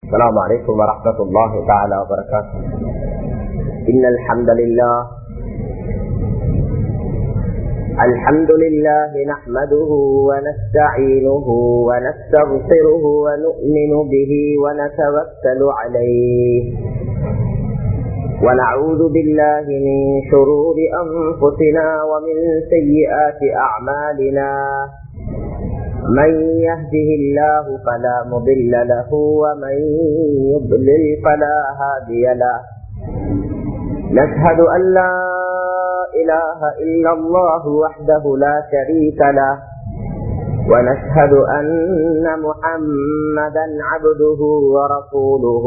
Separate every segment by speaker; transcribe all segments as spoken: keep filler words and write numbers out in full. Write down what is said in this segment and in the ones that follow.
Speaker 1: السلام عليكم ورحمة الله تعالى وبركاته. إن الحمد لله الحمد لله نحمده ونستعينه ونستغفره ونؤمن به ونتوكل عليه ونعوذ بالله من شرور أنفسنا ومن سيئات أعمالنا. من يهده الله فلا مضل له ومن يضلل فلا هادي له. نشهد أن لا إله إلا الله وحده لا شريك له ونشهد أن محمدا عبده ورسوله.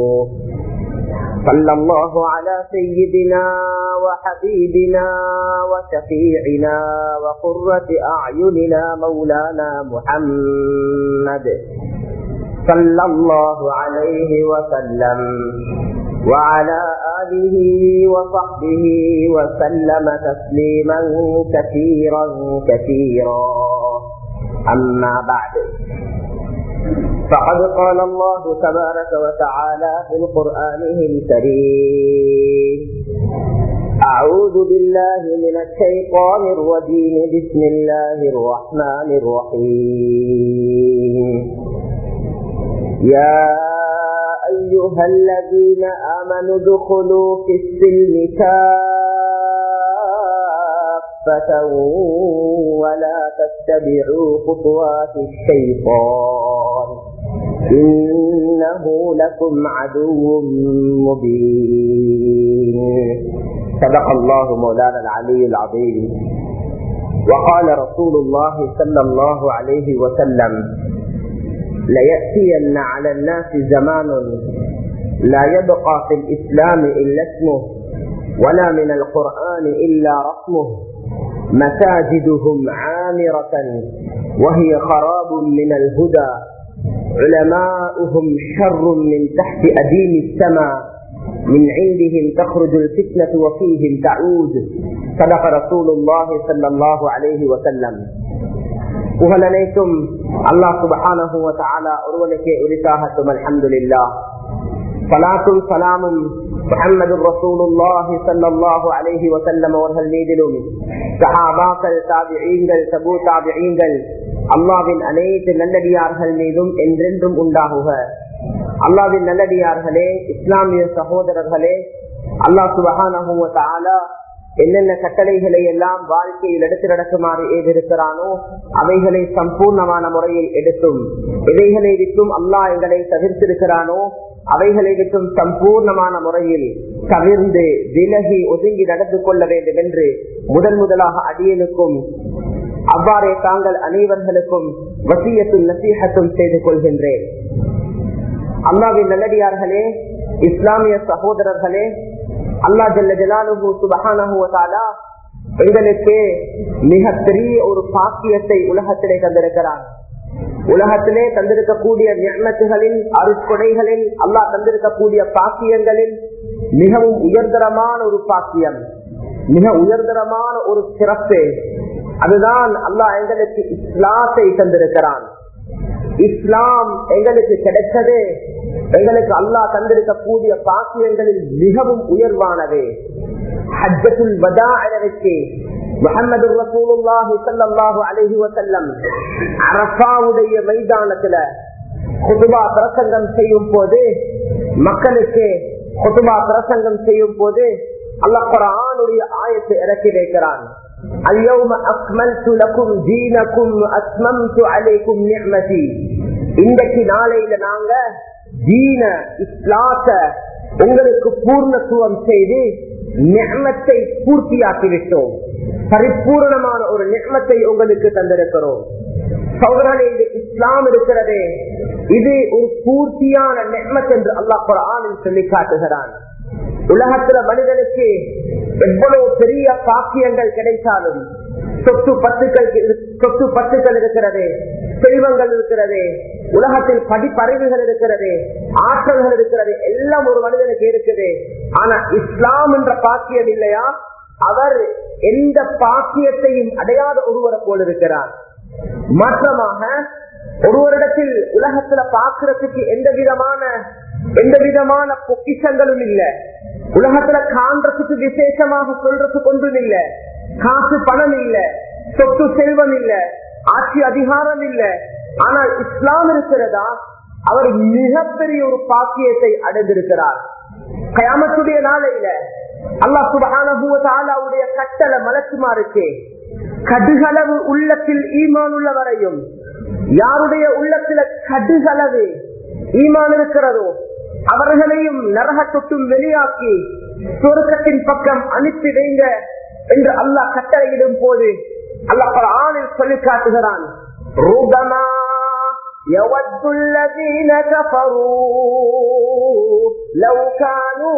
Speaker 1: صلى الله على سيدنا وحبيبنا وشفيعنا وقرة أعيننا مولانا محمد صلى الله عليه وسلم وعلى آله وصحبه وسلم تسليما كثيرا كثيرا. أما بعد، فقد قال الله تبارك وتعالى في القرآن الكريم: أعوذ بالله من الشيطان الرجيم. بسم الله الرحمن الرحيم. يا أيها الذين آمنوا ادخلوا في السلم كافة ولا تتبعوا خطوات الشيطان إنه لكم عدو مبين. صدق الله مولانا العلي العظيم. وقال رسول الله صلى الله عليه وسلم: ليأتين على الناس زمان لا يبقى في الإسلام إلا اسمه ولا من القرآن إلا رسمه مساجدهم عامرة وهي خراب من الهدى علماؤهم شر من تحت أديم السماء من عندهم تخرج الفتنة وفيهم تعود. صدق رسول الله صلى الله عليه وسلم. புகழனைத்தும் அல்லாஹ் சுப்ஹானஹு வ தஆலா ஒருவனுக்கே உரித்தாகட்டும். அல்ஹம்துலில்லாஹ். ஸலாத்தும் ஸலாமும் முஹம்மது ரசூலுல்லாஹி ஸல்லல்லாஹு அலைஹி வஸல்லம் அவர்கள் மீதிலும், சஹாபாக்கள், தாபிஈன்கள், தபூ தாபிஈன்கள், அல்லாஹ்வின் அனைத்து நல்லடியார்கள் மீதும் என்றென்றும் உண்டாகுக. அல்லாஹ்வின் நல்லடியார்களே, இஸ்லாமிய சகோதரர்களே, அல்லாஹ் சுப்ஹானஹு வ தஆலா என்னென்ன கட்டளைகளை எல்லாம் வாழ்க்கையில் எடுத்து நடக்குமாறு ஏதிருக்கிறானோ அவைகளை சம்பூர்ணமான முறையில் எடுத்தும், எவைகளை விட்டும் அல்லாஹ் எங்களை தவிர்த்திருக்கிறானோ அவைகளை விட்டும் சம்பூர்ணமான முறையில் தவிர்ந்து விலகி ஒதுங்கி நடந்து கொள்ள வேண்டும் என்று முதன் முதலாக அடியனுக்கும் அவ்வாறே தாங்கள் அனைவர்களுக்கும் வசியத்தும் நசீஹத்தும் செய்து கொள்கின்றேன். அல்லாஹ்வின் நல்லடியார்களே, இஸ்லாமிய சகோதரர்களே, அல்லாஹ் ஜல்ல ஜலாலுஹு சுப்ஹானஹு வ தஆலா எங்களுக்கு மிக பெரிய ஒரு பாக்கியத்தை உலகத்திலே தந்திருக்கிறான். உலகத்திலே தந்திருக்கக்கூடிய நிஅமத்துகளின், அருட்கொடைகளில், அல்லாஹ் தந்திருக்கக்கூடிய பாக்கியங்களில் மிகவும் உயர்தரமான ஒரு பாக்கியம், மிக உயர்தரமான ஒரு சிறப்பு. அதுதான் அல்லாஹ் எங்களுக்கு இஸ்லாத்தை தந்திருக்கிறான். இஸ்லாம் எங்களுக்கு கிடைச்சது எங்களுக்கு அல்லாஹ் தந்திருக்கக்கூடிய பாக்கியங்களில் மிகவும் உயர்வானது. ஹஜ்ஜத்துல் வதாஇற்கு முஹம்மது ரசூலுல்லாஹி ஸல்லல்லாஹு அலைஹி வஸல்லம் அரஃபாவுடைய மைதானத்துல குதுபா பிரசங்கம் செய்யும் போது, மக்களுக்கு குதுபா பிரசங்கம் செய்யும் போது அல்லாஹ் குர்ஆனுடைய ஆயத்தை இறக்கி வைக்கிறான். اليوم أكملت لكم دينكم وأتممت عليكم نعمتي. இன்றைக்கு நாளையில நாங்க தீன இஸ்லாத்தை உங்களுக்கு பூர்ணத்துவம் செய்து நிஅமத்தை பூர்த்தியாக்கிவிட்டோம். பரிபூர்ணமான ஒரு நிஅமத்தை உங்களுக்கு தந்திருக்கிறோம். சகோதரர்களே, இது இஸ்லாம் இருக்கிறதே, இது ஒரு பூர்த்தியான நிஅமத் என்று அல்லாஹ் குர்ஆனில் சொல்லி காட்டுகிறான். உலகத்துல மனிதனுக்கு எவ்வளவு பெரிய பாக்கியங்கள் கிடைத்தாலும், சொத்து பத்துக்கள் சொத்து பத்துக்கள் இருக்கிறது, செல்வங்கள் இருக்கிறது, உலகத்தில் படிப்பறிவுகள் இருக்கிறது, ஆற்றல்கள் இருக்கிறது, எல்லாம் ஒரு மனிதனுக்கு இருக்குது. ஆனா இஸ்லாம் என்ற பாக்கியம் இல்லையா, அவர் எந்த பாக்கியத்தையும் அடையாத ஒருவரை போல் இருக்கிறார். மாற்றமாக ஒரு வருடத்தில் உலகத்துல பாக்குறதுக்கு எந்த விதமான எந்த விதமான பொக்கிஷங்களும் இல்ல, உலகத்துல காண்றதுக்கு விசேஷமாக சொல்றதுக்கு ஒன்றும் இல்ல, காசு பணம் இல்ல, சொத்து செல்வம் இல்ல, ஆட்சி அதிகாரம் இல்ல. ஆனால் இஸ்லாம் இருக்கிறதா, அவர் மிகப்பெரிய ஒரு பாக்கியத்தை அடைந்திருக்கிறார். கயாமத்துடைய நாளையில அல்லாஹ் சுப்ஹானஹு வ தஆலாவுடைய கட்டளை மலக்குமாருக்கு கடுகளவு உள்ளத்தில் ஈமான் உள்ள வரையும், யாருடைய உள்ளத்துல கடுகளவு ஈமான் இருக்கிறதோ அவர்களையும் நரக தொட்டும் வெளியாக்கி சொர்க்கத்தின் பக்கம் அனுப்பி வைங்க என்று அல்லாஹ் கட்டளையிடும் போது அல்லாஹ் குர்ஆனில் சொல்லி காட்டுகிறான், ரூபமா يود الذين كفروا لو كانوا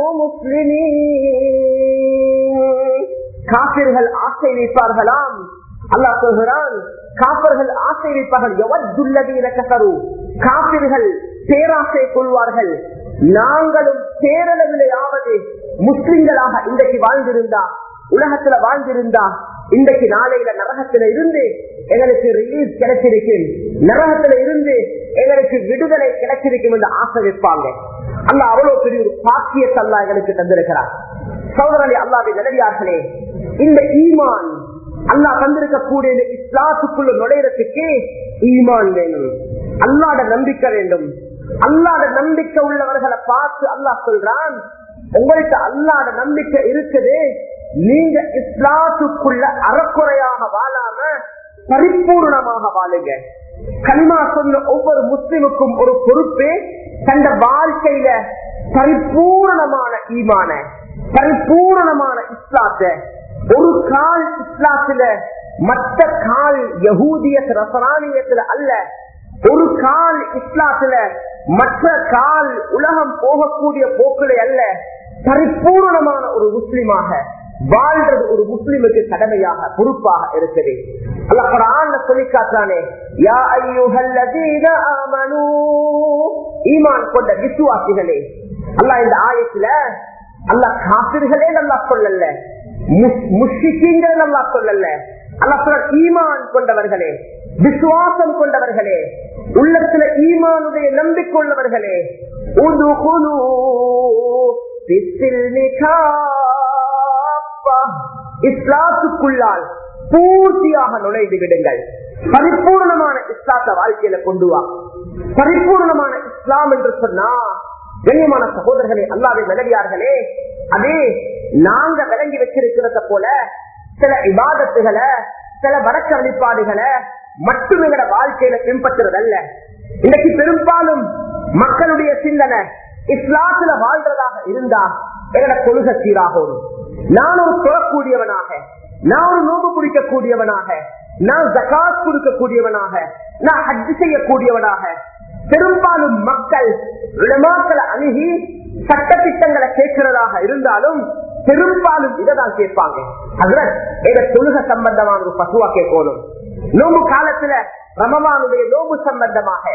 Speaker 1: مسلمين. காபிர்கள் ஆசை வைப்பார்களாம். அல்லாஹ் சொல்கிறான், காபிர்கள் ஆசை வைப்பார்கள். يود الذين كفروا, காபிர்கள் பேராசை கொள்வார்கள், நாங்களும் பேரளவிலேயாவது முஸ்லிம்களாக இன்றைக்கு வாழ்ந்திருந்தா, உலகத்துல வாழ்ந்திருந்தா, இன்றைக்கு நாளையில நரகத்தில இருந்து எங்களுக்கு ரிலீஸ் கிடைச்சிருக்கும், நரகத்தில இருந்து எங்களுக்கு விடுதலை கிடைச்சிருக்கும் என்று ஆசை வைப்பாங்க. அல்லாஹ் அவ்வளவு பெரிய ஒரு பாக்கியத்தை அல்லாஹ் எங்களுக்கு தந்திருக்கிறார். சகோதரர்களே, அல்லாஹ்வின் நல்லடியார்களே, இந்த ஈமான் அல்லாஹ் தந்திருக்கக்கூடிய இந்த இஸ்லாத்துக்குள்ள நுழைறதுக்கு ஈமான் வேணும், அல்லாஹ்ட நம்பிக்கை வேண்டும். அல்லாஹ்ட நம்பிக்கை உள்ளவர்களை பார்த்து அல்லாஹ் சொல்றான், உங்கள்கிட்ட அல்லாஹ்ட நம்பிக்கை இருக்குது, நீங்க இஸ்லாத்துக்குள்ள அறக்குறையாக வாழாம பரிபூர்ணமாக வாழுங்க. கலிமா சொன்ன ஒவ்வொரு முஸ்லிமுக்கும் ஒரு பொறுப்பு, தந்த வாழ்க்கையில பரிபூர்ணமான ஈமான, பரிபூர்ணமான இஸ்லாத்தை, ஒரு கால் இஸ்லாத்துல மற்ற கால் யஹூதிய ரசரானியத்துல அல்ல, ஒரு கால் இஸ்லாத்துல மற்ற கால் உலகம் போகக்கூடிய போக்குகளை அல்ல, பரிபூர்ணமான ஒரு முஸ்லிமாக வாழ்றது ஒரு முஸ்லிமுக்கு கடமையாக பொறுப்பாக இருக்குது. அல்லாஹ் குர்ஆன்ல சொல்லி காட்டுறானே, யா அய்யுஹல்லதீன ஆமனூ, ஈமான் கொண்ட விசுவாசிகளே. அல்லாஹ் இந்த ஆயத்துல அல்லாஹ் காபிர்களே அல்லாஹ் சொல்லல, முஷ்ரிக்கீன்கள் அல்லாஹ் சொல்லல, அல்லாஹ் சொல்ற ஈமான் கொண்டவர்களே, விசுவாசம் கொண்டவர்களே, உள்ளத்துல ஈமானுடைய நம்பிக்கை உள்ளவர்களே, உதுகுலூ ஃபிஸ்ஸில்மி காஃபா, இஸ்லாத்துக்குள்ளால் பூர்த்தியாக நுழைந்து விடுங்கள். பரிபூர்ணமான இஸ்லாத்த வாழ்க்கையில கொண்டு வா. பரிபூர்ணமான இஸ்லாம் என்று சொன்னா, கண்ணியமான சகோதரர்களே, அல்லாஹ்வின் நல்லடியார்களே, அதே நாங்க விளங்கி வச்சிருக்கிறத போல சில இபாதத்துகளை, சில வணக்க வழிபாடுகளை மட்டும் எங்களோட வாழ்க்கையில பின்பற்றுறது அல்ல. இன்னைக்கு பெரும்பாலும் மக்களுடைய சிந்தனை இஸ்லாத்துல வாழ்றதாக இருந்தா எங்களோட கொள்கை சீராகும், நான் ஒரு தொழக்கூடியவனாக, நான் ஒரு நோம்பு பிடிக்கக்கூடியவனாக, நான் ஜகாத் கொடுக்கக்கூடியவனாக, நான் ஹஜ் செய்யக்கூடியவனாக. பெரும்பாலும் மக்கள் உலமாக்களை அணுகி சட்ட திட்டங்களை கேட்கிறதாக இருந்தாலும் பெரும்பாலும் இதைதான் கேட்பாங்க. அதுல எங்க தொழுகை சம்பந்தமான ஒரு பசுவா கேட்கணும், நோம்பு காலத்துல ரமலானுடைய நோம்பு சம்பந்தமாக,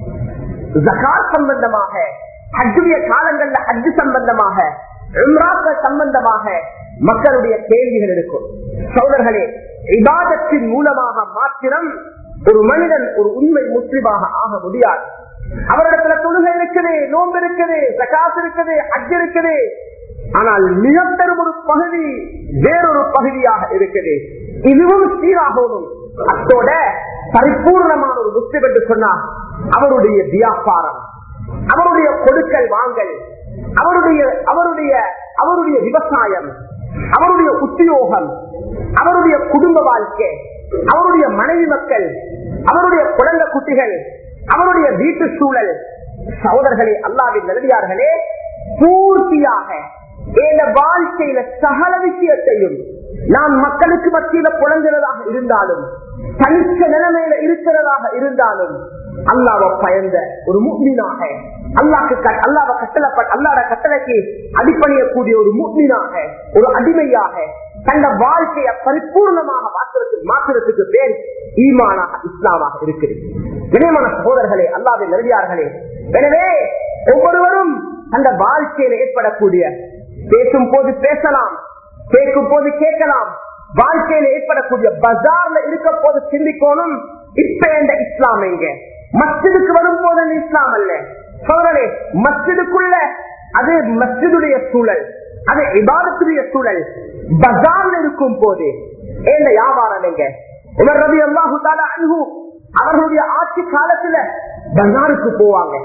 Speaker 1: ஜகாத் சம்பந்தமாக, ஹஜ்ஜுடைய காலங்கள்ல ஹஜ் சம்பந்தமாக, உம்ராக்கள் சம்பந்தமாக மக்களுடைய கேள்விகள் இருக்கும். சகோதரர்களே, இபாதத்தின் மூலமாக மாத்திரம் ஒரு மனிதன் ஒரு உண்மை முஸ்லிமாக ஆக முடியாது. அவரிடத்துல தொழுகை இருக்குது, நோன்பு இருக்குது, ஜகாத் இருக்குது, ஹஜ் இருக்குது, ஆனால் மிக பெரும் ஒரு பகுதி வேறொரு பகுதியாக இருக்குது. இதுவும் சீராகணும். அத்தோட பரிபூர்ணமான ஒரு முஸ்லிம் என்று சொன்னார் அவருடைய வியாபாரம், அவருடைய கொடுக்கல் வாங்கல், அவருடைய அவருடைய அவருடைய விவசாயம், அவருடைய உத்தியோகம், அவருடைய குடும்ப வாழ்க்கை, அவருடைய மனைவி மக்கள், அவருடைய குழந்தை குட்டிகள், அவருடைய வீட்டு சூழல். சகோதரர்களே, அல்லாஹ்வின் நல்லடியார்களே, பூர்த்தியாக இந்த வாழ்க்கையில சகல விஷயத்தையும் நாம் மக்களுக்கு மத்தியில புலங்குறதாக இருந்தாலும், தனிச்ச நிலைமையில இருக்கிறதாக இருந்தாலும், அல்லாஹ்வை பயந்த ஒரு முஃமினாக, அல்லாஹ்க்கு அல்லாஹ்வை கட்டளை அல்லாஹ்வோட கட்டளைக்கு அடிபணியக்கூடிய ஒரு முஃமினாக, ஒரு அடிமையாக தந்த வாழ்க்கையை பரிபூர்ணமாக மாற்றுறதுக்கு மாற்றுறதுக்கு பேர் ஈமானாக, இஸ்லாமாக இருக்குது. இணையமான சகோதரர்களே, அல்லாஹ்வின் நல்லடியார்களே, எனவே ஒவ்வொருவரும் அந்த வாழ்க்கையில ஏற்படக்கூடிய, பேசும் போது பேசலாம், கேட்கும் போது கேட்கலாம், வாழ்க்கையில ஏற்படக்கூடிய பஜார்ல இருக்க போது சிந்திக்கணும், இப்ப இந்த இஸ்லாம் எங்க, மஸ்ஜிதுக்கு வரும் போது இஸ்லாம் அல்ல சோதரே. மஸ்ஜிதுக்குள்ள அது மஸ்ஜிதுடைய சூழல், அது இபாதத்துடைய சூழல். பஜார்ல இருக்கும் போது ஏன் வியாபாரம் எங்க? உமர் ரலியல்லாஹு தஆலா அன்ஹு அவர்களுடைய ஆட்சி காலத்துல பஜாருக்கு போவாங்க.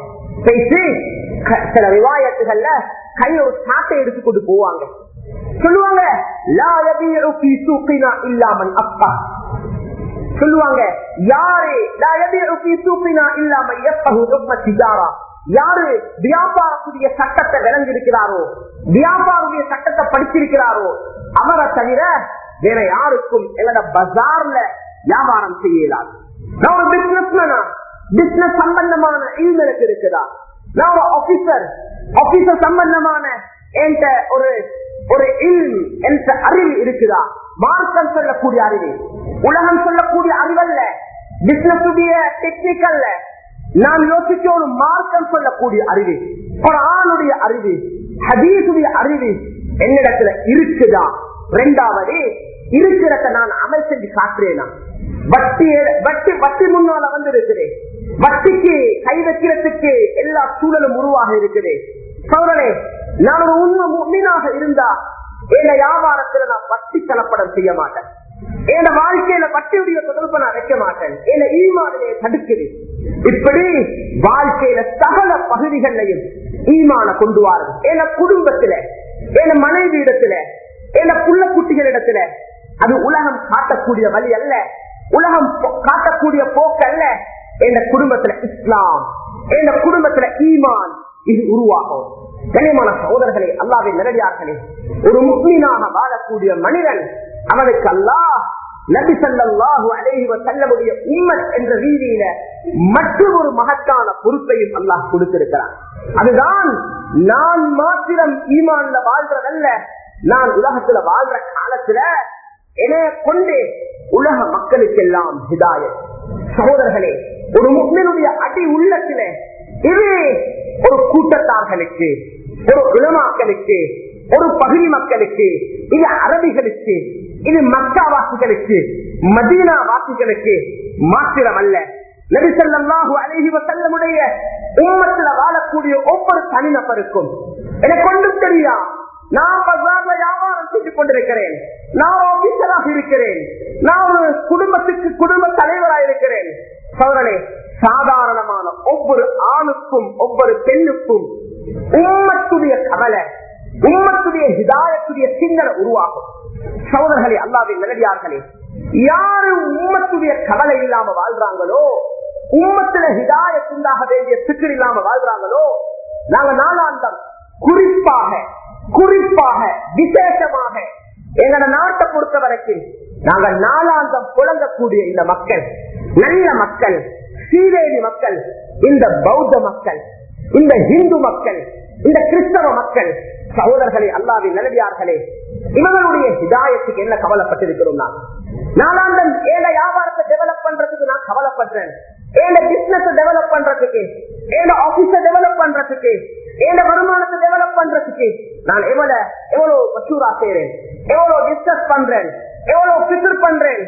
Speaker 1: சில ரிவாயத்துகள்ல கையில ஒரு சாட்டை எடுத்துக்கொண்டு போவாங்க. சொல்லுவாங்க லா யபீஉ ஃபீ சூகினா இல்லா மன் அஃபா. சொல்லுவாங்க யாரு லா யபீஉ ஃபீ சூகினா இல்லா மன் யஃபஹு ஹுக்ம திஜாரா. யாரு வியாபாரத்துடைய சட்டத்தை விளங்கியிருக்கிறாரோ, வியாபாரத்துடைய சட்டத்தை படிச்சிருக்கிறாரோ அவரை தவிர வேற யாருக்கும் எங்களோட பஜார்ல வியாபாரம் செய்யலாம். நான் ஒரு பிசினஸ் மேனா, பிசினஸ் சம்பந்தமான இல்மு எனக்கு இருக்குதா? நான் ஒரு ஆபீசர், ஆபீசர் சம்பந்தமான என்ற ஒரு ஒரு இல்ம் என்ற அறிவு இருக்குதா? மார்க்கம் சொல்லக்கூடிய அறிவு, உலகம் சொல்லக்கூடிய அறிவல்ல, பிசினஸ் டெக்னிக்கல்ல. நான் யோசிக்க ஒரு மார்க்கம் சொல்லக்கூடிய அறிவு, குர்ஆனுடைய அறிவு, ஹதீஸுடைய அறிவு என்னிடத்துல இருக்குதா? இரண்டாவது, இருக்கிறத நான் அமல் செஞ்சு காட்டுறேனா? வட்டி வட்டி வட்டி முன்னால வந்து இருக்கிறேன், வட்டிக்கு கை வைக்கிறதுக்கு எல்லா சூழலும் உருவாக இருக்குது. சோழனே, நான் ஒரு உண்மை முஃமினாக இருந்தா என் வியாபாரத்துல நான் வட்டி கலப்படம் செய்ய மாட்டேன். என் வாழ்க்கையில வட்டியுடைய தொடர்பை நான் வைக்க மாட்டேன். என் ஈமானிலே தடுக்குது. இப்படி வாழ்க்கையில சகல பகுதிகளையும் ஈமான கொண்டு வாருது. என் குடும்பத்துல, என் மனைவி இடத்துல, என் புள்ள குட்டிகள் இடத்துல. அது உலகம் காட்டக்கூடிய வழி அல்ல, உலகம் காட்டக்கூடிய போக்கு அல்ல. என் குடும்பத்துல இஸ்லாம், என் குடும்பத்துல ஈமான், இது உருவாகும். கண்ணியமான சகோதரர்களே, அல்லாஹ்வின் நல்லடியார்களே, ஒரு முஃமினாக வாழக்கூடிய மனிதன் அவனுக்கு அல்லாஹ் நபி ஸல்லல்லாஹு அலைஹி வஸல்லமுடைய உம்மத் என்ற ரீதியில மற்றொரு மகத்தான பொறுப்பையும் அல்லாஹ் கொடுத்திருக்கிறான். அதுதான் நான் மாத்திரம் ஈமான்ல வாழ்றதல்ல, நான் உலகத்துல வாழ்ற காலத்துல என கொண்டு உலக மக்களுக்கெல்லாம் ஹிதாயத். சகோதரர்களே, ஒரு முஃமினுடைய அடி உள்ளத்திலே இது ஒரு கூட்டத்தார்களுக்கு, ஒரு உலமாக்களுக்கு, ஒரு பகுதி மக்களுக்கு, இது அரபிகளுக்கு, இது மக்காவாசிகளுக்கு, மதீனா வாசிகளுக்கு மாத்திரமல்ல, நபி ஸல்லல்லாஹு அலைஹி வஸல்லமுடைய உம்மத்தில வாழக்கூடிய ஒவ்வொரு தனிநபருக்கும். எனக்கு ஒன்றும் தெரியா, நான் பஜார்ல வியாபாரம் செஞ்சு கொண்டிருக்கிறேன், நான் ஆபீசராக இருக்கிறேன், நான் ஒரு குடும்பத்துக்கு குடும்ப தலைவராக இருக்கிறேன். சோதரே, சாதாரணமான ஒவ்வொரு ஆணுக்கும் ஒவ்வொரு பெண்ணுக்கும் உம்மத்துடைய கவலை, உம்மத்துடைய ஹிதாயத்துடைய சிந்தனை உருவாகும். சகோதரர்களே, அல்லாஹ்வின் நல்லடியார்களே, யாரு உம்மத்துடைய கவலை இல்லாம வாழ்றாங்களோ, உம்மத்துல ஹிதாயத் உண்டாக வேண்டிய சிக்கல் இல்லாம வாழ்றாங்களோ, நாங்க நாளாந்தம் குறிப்பாக குறிப்பாக விசேஷமாக எங்களோட நாட்டை பொறுத்த வரைக்கும் நாங்கள் நாளாந்தம் புழங்கக்கூடிய இந்த மக்கள், நல்ல மக்கள், சீரேடி மக்கள், இந்த பௌத்த மக்கள், இந்த இந்து மக்கள், இந்த கிறிஸ்தவ மக்கள், சகோதரர்களே, அல்லாஹ்வின் நல்லடியார்களே, இவர்களுடைய ஹிதாயத்துக்கு என்ன கவலைப்பட்டிருக்கிறோம்? நான் நாளாந்தம் ஏழ வியாபாரத்தை டெவலப் பண்றதுக்கு நான் கவலைப்படுறேன், ஏழ பிசினஸ் டெவலப் பண்றதுக்கு, ஏழ ஆபீஸ டெவலப் பண்றதுக்கு, ஏழ வருமானத்தை டெவலப் பண்றதுக்கு நான் எவ்வளவு எவ்வளவு மசூரா செய்யறேன், எவ்வளவு டிஸ்கஸ் பண்றேன், எவ்வளவு பிக்ர் பண்றேன்,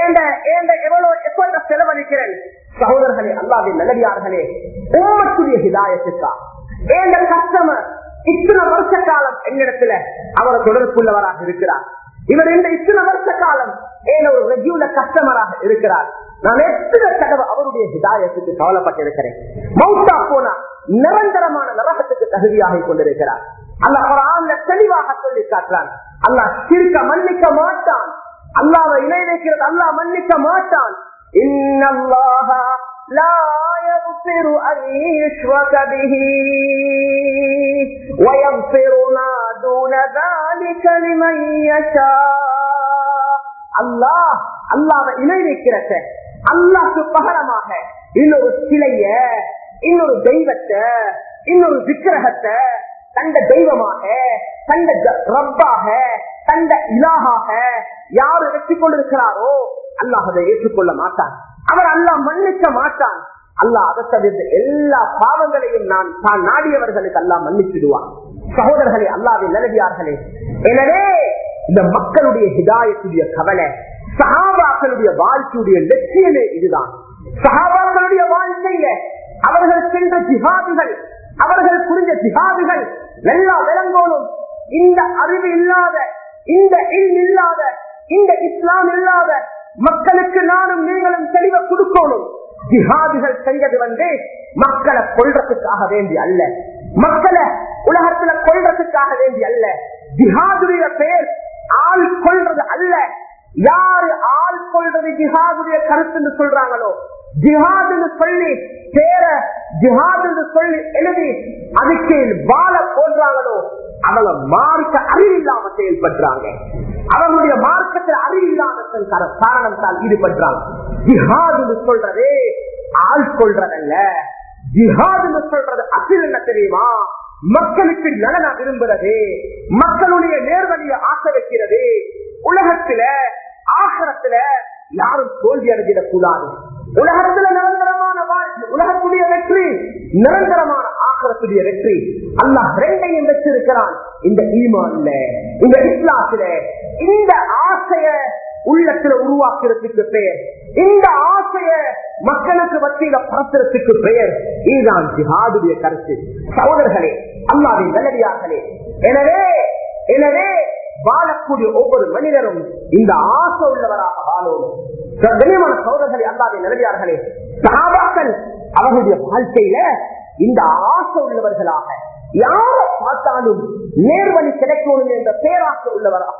Speaker 1: எவ்வளவு எஃபர்ட் செலவழிக்கிறேன். சகோதரர்களே, அல்லாஹ்வின் நல்லடியார்களே, உம்மத்துடைய ஹிதாயத்துக்கா ஏந்த கஸ்டமர் இத்தனை வருஷ காலம் என்னிடத்துல அவர் தொடர்புள்ளவராக இருக்கிறார், இவர் இந்த இத்தனை வருஷ காலம் ஏன் ஒரு ரெகுலர் கஸ்டமராக இருக்கிறார். நான் எத்தனை தடவை அவருடைய ஹிதாயத்துக்கு கவலைப்பட்டிருக்கிறேன். மௌத்தா போனா நிரந்தரமான நரகத்துக்கு தகுதியாக கொண்டிருக்கிறார். அல்லாஹ் குர்ஆன்ல தெளிவாக சொல்லி காட்டுறான், அல்லாஹ் ஷிர்க மன்னிக்க மாட்டான், அல்லாஹ்வை இணை வைக்கிறது அல்லாஹ் மன்னிக்க மாட்டான். இன்னல்லாஹ லா யக்ஃபிரு அன் யுஷ்ரக பிஹி வ யக்ஃபிரு மா தூன ذلك லிமன் யஷா. அல்லாஹ் அல்லாஹ்வை இணை வைக்கிறத, அல்லாஹ்க்கு பகரமாக இன்னொரு சிலைய, இன்னொரு தெய்வத்தை, இன்னொரு விக்கிரகத்தை தந்த தெய்வமாக, தந்த ரப்பாக, தந்த இலாஹாக யாரு வெற்றிக் கொண்டிருக்கிறாரோ அல்லாஹ் அதை ஏற்றுக்கொள்ள மாட்டான், அவர் அல்லாஹ் மன்னிக்க மாட்டான். அல்லாஹ் அதை தவிர்த்து எல்லா பாவங்களையும் நான் தான் நாடியவர்களுக்கு அல்லாஹ் மன்னிச்சிடுவான். சகோதரர்களே, அல்லாஹ்வின் நல்லடியார்களே, எனவே இந்த மக்களுடைய ஹிதாயத்துடைய கவலை, சஹாபாக்களுடைய வாழ்க்கையுடைய லட்சியமே இதுதான். சஹாபாக்களுடைய வாழ்க்கையில அவர்கள் சென்ற ஜிஹாதுகள், அவர்கள் புரிந்த ஜிஹாதுகள் எல்லா விளங்கோனும். இந்த அறிவு இல்லாத, இந்த இல் இல்லாத, இந்த இஸ்லாம் இல்லாத மக்களுக்கு நானும் நீங்களும் தெளிவை கொடுக்கணும். ஜிஹாதுகள் செஞ்சது வந்து மக்களை கொள்றதுக்காக வேண்டி அல்ல, மக்களை உலகத்துல கொள்றதுக்காக வேண்டி அல்ல. ஜிஹாதுடைய பேர் ஆள் கொள்றது அல்ல. யாரு ஆள் கொள்றது ஜிஹாதுடைய கருத்து சொல்றாங்களோ, ஜிஹாதுன்னு சொல்லி பேர ஜிஹாதுன்னு சொல்லி எழுதி அதுக்கு வாழ போன்றாங்களோ அவங்க மார்க்க அறிவில்லாம செயல்படுறாங்க. அவங்களுடைய மார்க்கத்தில் அறிவில்லாத காரணம் தான் ஈடுபடுறாங்க. ஜிஹாதுன்னு சொல்றதே ஆள் கொள்றதல்ல. ஜிஹாதுன்னு சொல்றது அசில் என்ன தெரியுமா? மக்களுக்கு நலன விரும்புறது, மக்களுடைய நேர்வழியை ஆசை வைக்கிறது. உலகத்துல ஆகரத்துல யாரும் தோல்வி அடைஞ்சிடக் கூடாது. உலகத்துல நிரந்தரமான வாழ்க்கை, உலகத்துடைய வெற்றி, நிரந்தரமான ஆகரத்துடைய வெற்றி. அல்லாஹ் ரெண்டையும் வச்சிருக்கிறான். இந்த ஈமான்ல, இந்த இஸ்லாத்துல இந்த ஆசைய உள்ளத்துல உருவாக்குறதுக்கு பெயர், இந்த ஆசைய மக்களுக்கு மத்தியில பரத்துறதுக்கு பெயர் இதுதான் ஜிஹாதுடைய கருத்து. சகோதரர்களே, அல்லாஹ்வின் நல்லடியார்களே, எனவே எனவே வாழக்கூடிய ஒவ்வொரு மனிதரும் இந்த ஆசை உள்ளவராக வாழணும். கண்ணியமான சகோதரர்களே, அல்லாஹ்வின் நல்லடியார்களே, சஹாபாக்கள் அவர்களுடைய வாழ்க்கையில இந்த ஆசை உள்ளவர்களாக, யாரை பார்த்தாலும் நேர்வழி கிடைக்கணும் என்ற பேராசை உள்ளவராக.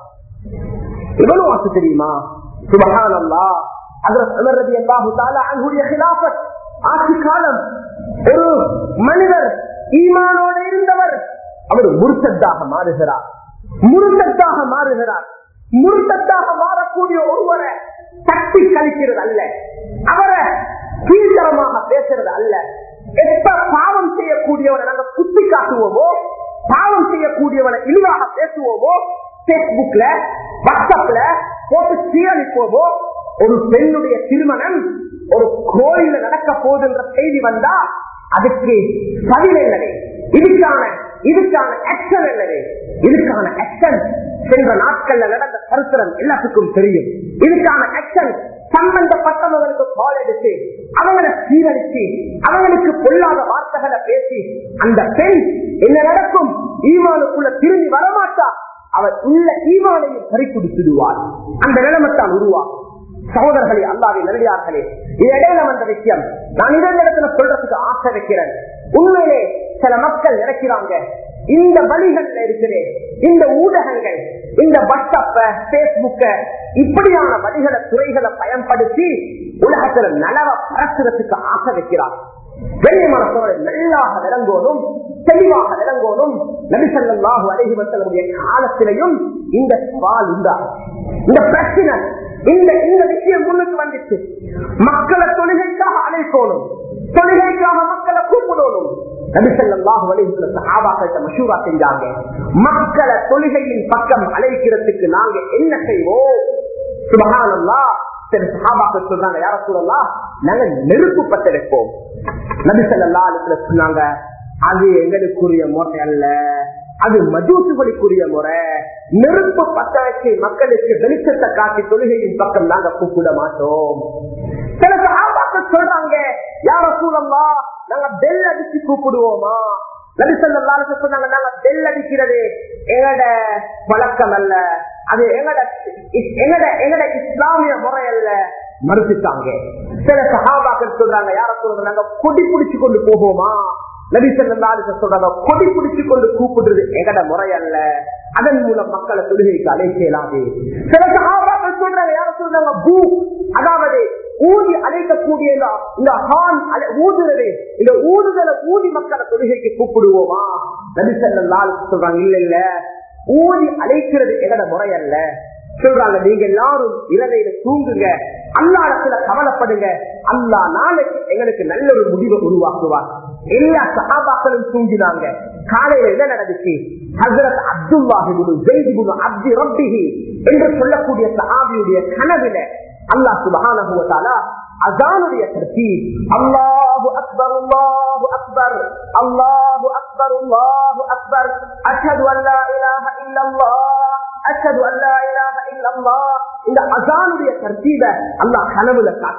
Speaker 1: எவ்வளவு ஆசை தெரியுமா? சுப்ஹானல்லாஹ். ஹஜ்ரத் உமர் ரலியல்லாஹு தஆலா அன்ஹுடைய খিলাফத் ஆட்சி காலம், ஒரு மனிதர் ஈமானோடு இருந்தவர் அவர் முர்த்தத்தாக மாறுகிறார். முர்த்தத்தாக மாறுகிறார். முர்த்தத்தாக மாறக்கூடிய ஒருவரை தட்டி கழிக்கிறது அல்ல, அவரை கீழ்த்தரமாக பேசுறது அல்ல. எப்ப பாவம் செய்யக்கூடியவனை நாங்கள் குத்தி காட்டுவோமோ, பாவம் செய்யக்கூடியவனை இழிவாக பேசுவோமோ, பேஸ்புக்ல வாட்ஸ்அப்ல போட்டு சீரழிப்போமோ, ஒரு பெண்ணுடைய திருமணம் ஒரு கோயில நடக்க போகுதுன்ற செய்தி வந்தா அதுக்கு பதில் என்னது? இதுக்கான இதுக்கான ஆக்ஷன் என்னது? இதுக்கான ஆக்ஷன் சென்ற நாட்கள்ல நடந்த சரித்திரம் எல்லாத்துக்கும் தெரியும். இதுக்கான ஆக்ஷன் சம்பந்தப்பட்டவர்களுக்கு கால் எடுத்து அவங்களை சீரழிச்சு அவங்களுக்கு பொல்லாத வார்த்தைகளை பேசி அந்த பெண் என்ன நடக்கும்? ஈமானுக்குள்ள திரும்பி வரமாட்டா, அவர் உள்ள ஈமானையும் பறிக்குடித்துடுவார். அந்த நிலைமைத்தான் உருவாகும். சகோதரர்களே, அல்லாஹ்வின் நல்லடியார்களே, இது இடையில வந்த விஷயம் நான் இரண்டு இடத்துல சொல்றதுக்கு ஆசை வைக்கிறேன். உண்மையிலே சில மக்கள் நினைக்கிறாங்க இந்த வழிகள்ல இருக்கிறேன், இந்த ஊடகங்கள், இந்த வாட்ஸ்அப்ப, பேஸ்புக்க, இப்படியான வழிகளை துறைகளை பயன்படுத்தி உலகத்துல நலவ பரசுறதுக்கு ஆசை வைக்கிறார். கண்ணியமான சோழர் நல்லாக விளங்கோனும், தெளிவாக விளங்கோனும். நபி ஸல்லல்லாஹு அலைஹி வஸல்லம் காலத்திலையும் இந்த சவால் உண்டா, இந்த பிரச்சனை, இந்த இந்த விஷயம் முன்னுக்கு வந்துச்சு. மக்களை தொழுகைக்காக அழைக்கணும், தொழுகைக்காக மக்களை கூப்பிடணும். நபி ஸல்லல்லாஹு அலைஹி வஸல்லம் சஹாபாக்கள் மஷூரா செஞ்சாங்க, மக்களை தொழுகையின் பக்கம் அழைக்கிறதுக்கு நாங்க என்ன செய்வோம்? சுப்ஹானல்லாஹ். சில சஹாபாக்கள் சொல்றாங்க, யா ரசூலல்லாஹ், நாங்க நெருப்பு பத்த வைப்போம். நபி ஸல்லல்லாஹு அலைஹி வஸல்லம் சொன்னாங்க, அது எங்களுக்குரிய முறை அல்ல, அது மஜூசுகளுக்குரிய முறை. நெருப்பு பத்த வச்சு மக்களுக்கு வெளிச்சத்தை காட்டி தொழுகையின் பக்கம் நாங்க கூப்பிட மாட்டோம். சில சஹாபாக்கள் சொல்றாங்க, யா ரசூலல்லாஹ், நாங்க பெல் அடிச்சு கூப்பிடுவோமா? நபி ஸல்லல்லாஹு அலைஹி வஸல்லம் சொன்னாங்க, நாங்க பெல் அடிக்கிறது எங்கட பழக்கம் அல்ல, அது எங்கட எங்கட எங்கட இஸ்லாமிய முறை அல்ல, மறுத்துட்டாங்க. சில சஹாபாக்கள் சொல்றாங்க, யா ரசூலல்லாஹ், நாங்க கொடி பிடிச்சு கொண்டு போவோமா? நபி ஸல்லல்லாஹு அலைஹி வஸல்லம் சொல்றாங்க, கொடி பிடிச்சு கொண்டு கூப்பிடுறது எங்கட முறை அல்ல, அதன் மூலம் மக்களை தொழுகைக்கு அழைக்கலாது. சில சஹாபாக்கள் சொல்றாங்க, யா ரசூலல்லாஹ், பூ, அதாவது ஊதி அழைக்கக்கூடிய இந்த ஹான் ஊதுறது, இந்த ஊதுதலை ஊதி மக்களை தொழுகைக்கு கூப்பிடுவோமா? நபி ஸல்லல்லாஹு அலைஹி வஸல்லம் சொல்றாங்க, இல்ல இல்ல, ஊதி அழைக்கிறது எங்கட முறை அல்ல. சொல்றாங்க, நீங்க எல்லாரும் இரவையில தூங்குங்க, அல்லாஹ்விடத்துல கவலைப்படுங்க, அல்லாஹ் நாளைக்கு எங்களுக்கு நல்ல ஒரு முடிவை உருவாக்குவார். எல்லா சஹாபாக்களும் தூங்கினாங்க. காலையில என்ன நடந்துச்சு? ஹஜ்ரத் அப்துல்லாஹ் இப்னு ஸைத் இப்னு அப்தி ரப்பிஹி என்று சொல்லக்கூடிய சஹாபியுடைய கனவில அல்லாஹ் சுப்ஹானஹு வ தஆலா அஸானுடைய தர்தீப், அல்லாஹு அக்பர் அல்லாஹு அக்பர் அல்லாஹு அக்பர் அல்லாஹு அக்பர் அஷ்ஹது அன் லா இலாஹ இல்லல்லாஹ் அஷ்ஹது அன் லா இலாஹ இல்லல்லாஹ், இந்த அஸானுடைய தர்தீப அல்லாஹ் கனவுல காட்டுறான்.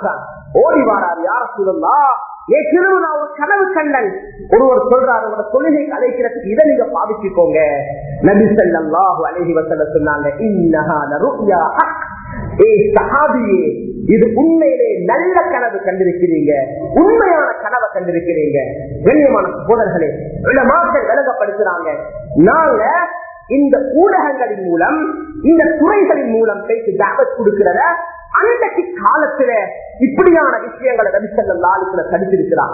Speaker 1: ஓடி வாரார். யார சொல்லலாம், ஏற்கனவே நான் ஒரு கனவு கண்ணன். ஒருவர் சொல்றாரு, உங்களோட தொழுகை அழைக்கிறதுக்கு இதை நீங்க பாவிச்சுக்கோங்க. நபி ஸல்லல்லாஹு அலைஹி வஸல்லம் சொன்னாங்க, இன்னஹா லருயா ஹக். ஏ சஹாபியே, இது உண்மையிலே நல்ல கனவு கண்டிருக்கிறீங்க, உண்மையான கனவை கண்டிருக்கிறீங்க. கண்ணியமான சகோதரர்களே, உலமாக்கள் விளங்கப்படுத்துறாங்க, நாங்க இந்த ஊடகங்களின் மூலம், இந்த துறைகளின் மூலம் பேசி தாவத் கொடுக்கிறத அன்றைக்கு காலத்துல இப்படியான விஷயங்களை நபி ஸல்லல்லாஹு அலைஹி வஸல்லம் தடுத்திருக்கிறார்.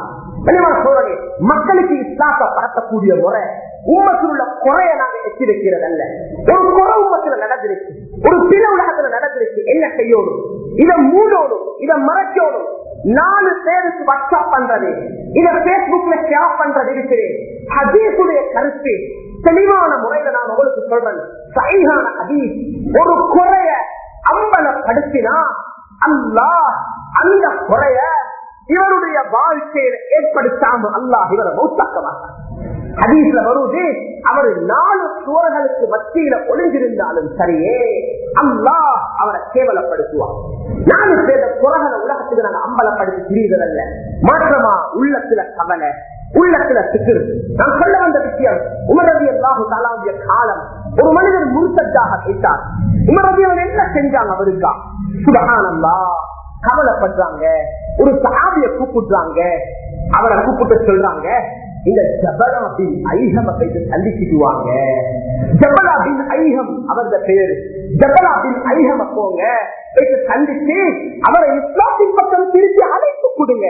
Speaker 1: மக்களுக்கு இஸ்லாத்தை பரத்தக்கூடிய முறை உம்மத்தில் உள்ள குறைய நாங்க எச்சரிக்கிறது அல்ல. ஒரு குறை உம்மத்துல நடந்திருக்கு, ஒரு சில உலகத்துல நடந்திருக்கு, என்ன செய்யணும், இதை மூடணும், இதை மறைக்கணும். நாலு பேருக்கு வாட்ஸ்அப் பண்றது, இதை பேஸ்புக்ல ஷேர் பண்றது இருக்கிறேன். ஹதீஸுடைய கருத்து தெளிவான முறையில நான் உங்களுக்கு சொல்றேன். சஹீஹான ஹதீஸ். ஒரு குறைய அம்பலப்படுத்தினா அல்லாஹ் அந்த குறைய இவருடைய வாழ்க்கையில ஏற்படுத்தாம அல்லாஹ் இவரை மௌத்தாக்க மாட்டார். ஹதீஸ்ல வருவது, அவர் நாலு சுவர்களுக்கு மத்தியில ஒளிஞ்சிருந்தாலும் சரியே அல்லாஹ் அவரை கேவலப்படுத்துவார். நாலு பேர குறைகளை உலகத்துக்கு நாங்க அம்பலப்படுத்தி புரியுதல்ல, மாற்றமா உள்ளத்துல கவலை, உள்ளத்துல சிக்கல். நான் சொல்ல வந்த விஷயம், உமர் ரலியல்லாஹு தஆலாவுடைய காலம் ஒரு மனிதர் முர்த்ததாக கேட்டார். உமர் ரலியல்லாஹு என்ன செஞ்சாங்க அவருக்கா? சுப்ஹானல்லாஹ், கவலைப்படுறாங்க. ஒரு சஹாபியை கூப்பிடுறாங்க, அவரை கூப்பிட்டு சொல்றாங்க, இந்த ஜபலா பின் ஐஹம் போயிட்டு சந்திச்சுக்குவாங்க. ஜபலா பின் ஐஹம் அவரது பேரு. ஜபலா பின் ஐஹம் போங்க, போயிட்டு சந்திச்சு அவரை இஸ்லாத்தின் பக்கம் திருப்பி அழைப்பு கொடுங்க,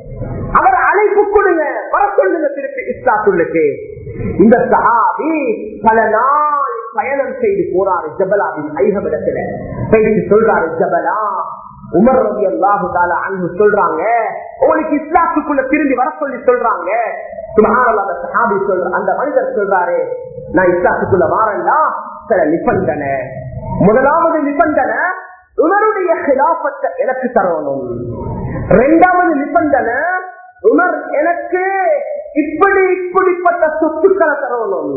Speaker 1: அவரை அழைப்பு கொடுங்க, வர சொல்லுங்க திருப்பி இஸ்லாத்துள்ளுக்கு. இந்த சஹாபி பல நாள் பயணம் செய்து போறாரு ஜபலா பின் ஐஹம் இடத்துல. போயிட்டு சொல்றாரு, ஜபலா, உமர் ரலியல்லாஹு தஆலா அன்ஹு சொல்றாங்க, உங்களுக்கு இஸ்லாத்துக்குள்ள திரும்பி வர சொல்லி சொல்றாங்க. சுப்ஹானல்லாஹ், அந்த சஹாபி சொல்ற அந்த மனிதர் சொல்றாரு, நான் இஸ்லாத்துக்குள்ள வாரேன்னா சில நிபந்தனை. முதலாவது நிபந்தனை, உமருடைய ஹிலாஃபத்தை எனக்கு தரணும். இரண்டாவது நிபந்தனை, உமர் எனக்கு இப்படி இப்படிப்பட்ட சொத்துக்களை தரணும்.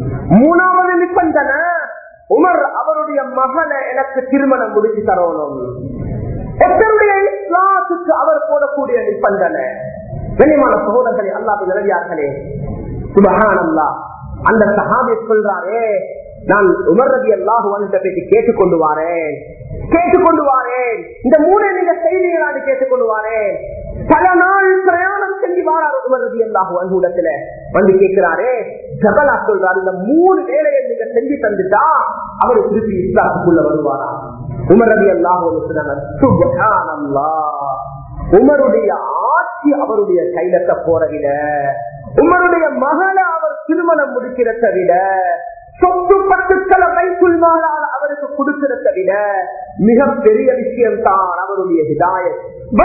Speaker 1: மூணாவது நிபந்தனை, உமர் அவருடைய மகனை எனக்கு திருமணம் முடிச்சு தரணும். எத்தனுடைய இஸ்லாத்துக்கு அவர் போடக்கூடிய நிபந்தனை. கண்ணியமான சகோதரர்களே, அல்லாஹ்வின் நல்லடியார்களே, சுப்ஹானல்லாஹ், அந்த சஹாபி சொல்றாரே, நான் உமர் ரலியல்லாஹு அன்ஹு பற்றி கேட்டுக்கொண்டு வாரேன், கேட்டுக்கொண்டு வாரேன், இந்த மூணு நீங்க செய்திகளான்னு கேட்டுக்கொண்டு வாரேன். பல நாள் பிரயாணம் செஞ்சு வாராரு உமர் ரலியல்லாஹு அன்ஹு இடத்துல வந்து கேட்கிறாரே. ஜபலா சொல்றாரு, இந்த மூணு வேலையை நீங்க செஞ்சு தந்துட்டா அவரு திருப்பி இஸ்லாத்துக்குள்ள வருவாரா? உமர் ரலியல்லாஹு அன்ஹு சொன்னாங்க, சுப்ஹானல்லாஹ், உமருடைய ஆட்சி அவருடைய கையில போறவிட, உமருடைய மகளை அவர் திருமணம் முடிக்கிறத விட, சொத்து பத்துக்களை வைத்துள் மாலால் அவருக்கு கொடுக்கிறத விட மிக பெரிய விஷயம் தான் அவருடைய ஹிதாயத்.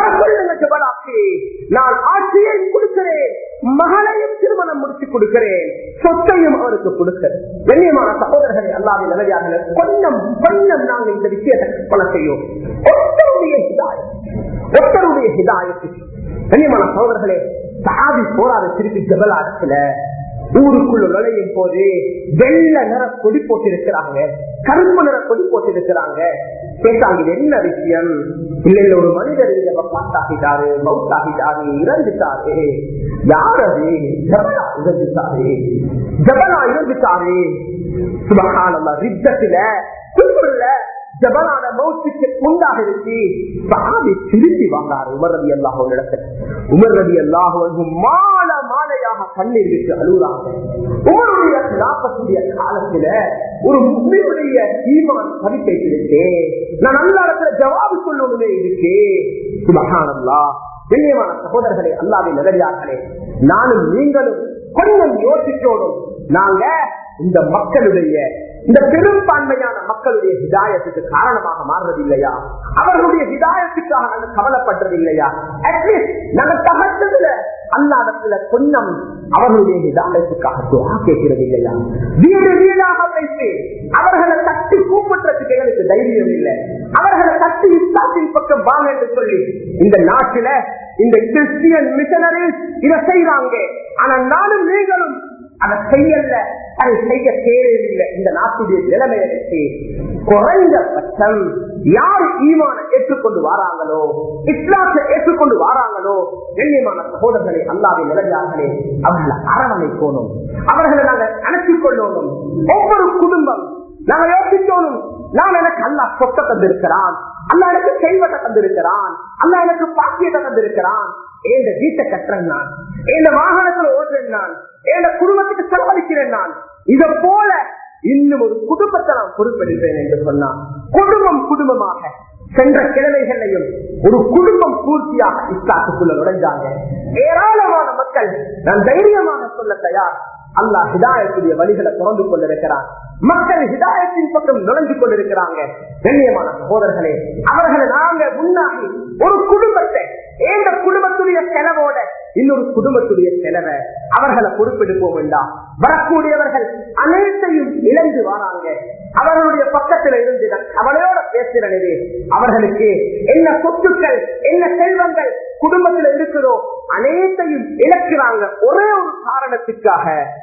Speaker 1: நான் ஆட்சியை கொடுக்கிறேன், மகளையும் திருமணம் முடிச்சு கொடுக்கிறேன், சொத்தையும் அவருக்கு கொடுக்கிறேன். கண்ணியமான சகோதரர்களை, அல்லாஹ்வின் நல்லடியார்களே, கொஞ்சம் கொஞ்சம் நாங்கள் இந்த விஷயத்தை கற்பனை செய்யும். ஒருத்தருடைய ஹிதாயத், ஒருத்தருடைய ஹிதாயத்து. கண்ணியமான சகோதரர்களே, சஹாபி போராது திருப்பி ஜபலா இடத்துல ஊருக்குள்ள நுழையும் போது வெள்ள நிற கொடி போட்டிருக்கிறாங்க, கருப்பு நிற கொடி போட்டிருக்கிறாங்க. கேட்டாங்க, இது என்ன விஷயம்? இல்ல இல்ல, ஒரு மனிதர் பாட்டாகிட்டாரு, மவுத்தாகிட்டாரு, இறந்துட்டாரு. யார் அது? ஜபலா இறந்துட்டாரு, ஜபலா இறந்துட்டாரு. சுப்ஹானல்லாஹ், ரித்தத்துல குஃப்ர்ல ஜபலான மௌத்துக்கு உண்டாக இருக்கு. சஹாபி திரும்பி வாங்காரு உமர் ரலியல்லாஹு அன்ஹு இடத்துல. உமர் ரலியல்லாஹு அன்ஹு மால மாலையாக கண்ணீர் விட்டு அழுகுறாங்க. உமருடைய கிலாபத்துடைய காலத்துல ஒரு முஸ்லிமுடைய ஈமான் பதிப்பைத்திருக்கு. நான் நல்ல இடத்துல ஜவாபு சொல்லணுமே இருக்கு. சுப்ஹானல்லாஹ். கண்ணியமான சகோதரர்களே, அல்லாஹ்வின் நல்லடியார்களே, நானும் நீங்களும் கொஞ்சம் யோசிச்சோடும். நாங்க இந்த மக்களுடைய, இந்த பெரும்பான்மையான மக்களுடைய ஹிதாயத்துக்கு காரணமாக மாறுறது இல்லையா? அவர்களுடைய ஹிதாயத்துக்காக நாங்கள் கவலைப்படுறது இல்லையா? அட்லீஸ்ட் நாங்கள் தகர்த்ததுல அல்லாஹ்விடத்துல கொஞ்சம் அவர்களுடைய ஹிதாயத்துக்காக துஆ கேட்கிறது இல்லையா? வீடு வீடாக வைத்து அவர்களை தட்டி கூப்பிடுறதுக்கு எங்களுக்கு தைரியம் இல்லை. அவர்களை தட்டி இஸ்லாத்தின் பக்கம் வாங்க என்று சொல்லி இந்த நாட்டில இந்த கிறிஸ்டியன் மிஷனரிஸ் இதை செய்யறாங்க. ஆனா நானும் நீங்களும் அதை செய்யல, அதை செய்ய தேவையில்லை. இந்த நாட்டுடைய நிலைமையை வச்சு குறைந்தபட்சம் யார் ஈமான ஏற்றுக்கொண்டு வாராங்களோ, இஸ்லாத்தை ஏற்றுக்கொண்டு வாராங்களோ, கண்ணியமான சகோதரர்களை, அல்லாஹ்வின் நிலையார்களே, அவர்களை அரவணைக்கணும், அவர்களை நாங்கள் அணைத்துக் கொள்ளணும். ஒவ்வொரு குடும்பம் நாங்கள் யோசிக்கணும், நான் எனக்கு அல்லாஹ் சொத்தை தந்திருக்கிறான், அல்லாஹ் எனக்கு செல்வத்தை தந்திருக்கிறான், அல்லாஹ் எனக்கு பாக்கியத்தை தந்திருக்கிறான், எந்த வீட்டை கட்டுறேன் நான், எந்த வாகனத்துல ஓடுறேன் நான், எந்த குடும்பத்துக்கு செலவழிக்கிறேன் நான், இத போல இன்னும் ஒரு குடும்பத்தை நான் பொறுப்பெடுப்பேன் என்று சொன்னான். குடும்பம் குடும்பமாக சென்ற கிழமைகளையும் ஒரு குடும்பம் பூர்த்தியாக இஸ்லாத்துக்குள்ள நுழைஞ்சாங்க. ஏராளமான மக்கள் நான் தைரியமாக சொல்ல தயார், அல்லாஹ் ஹிதாயத்துடைய வழிகளை திறந்து கொண்டிருக்கிறான். மக்கள் ஹிதாயத்தின் பக்கம் நுழைஞ்சு கொண்டிருக்கிறாங்க. கண்ணியமான சகோதரர்களே, அவர்களை நாங்க முன்னாடி ஒரு குடும்பத்தை எந்த குடும்பத்துடைய செலவோட இன்னொரு குடும்பத்துடைய செலவை அவர்களை பொறுப்பெடுப்போம் வேண்டாம். வரக்கூடியவர்கள் அனைத்தையும் இழந்து வராங்க. அவர்களுடைய பக்கத்தில் இருந்து அவளையோட பேசுகிறே, அவர்களுக்கு என்ன சொத்துக்கள் என்ன செல்வங்கள் குடும்பத்தில் இருக்கிறோ அனைத்தையும் இழக்கிறாங்க. ஒரே ஒரு காரணத்துக்காக,